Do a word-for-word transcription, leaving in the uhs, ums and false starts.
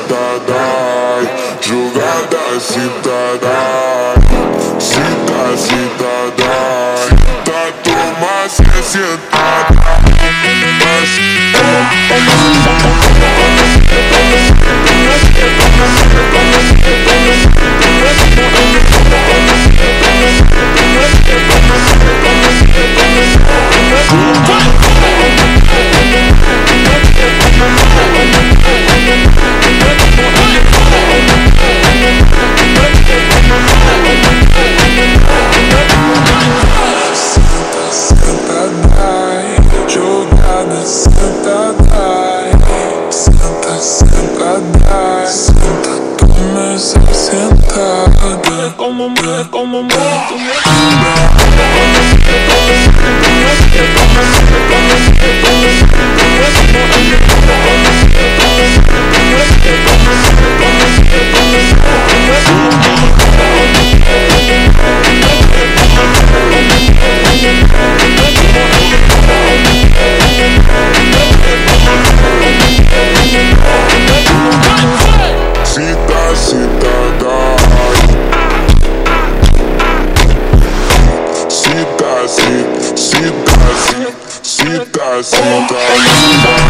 sentada, jogada sentada, cita sentada, tá toma cê sentada. Sentada, como mulher, como mulher, tu me cita sentada, cita, cita, cita, cita, cita.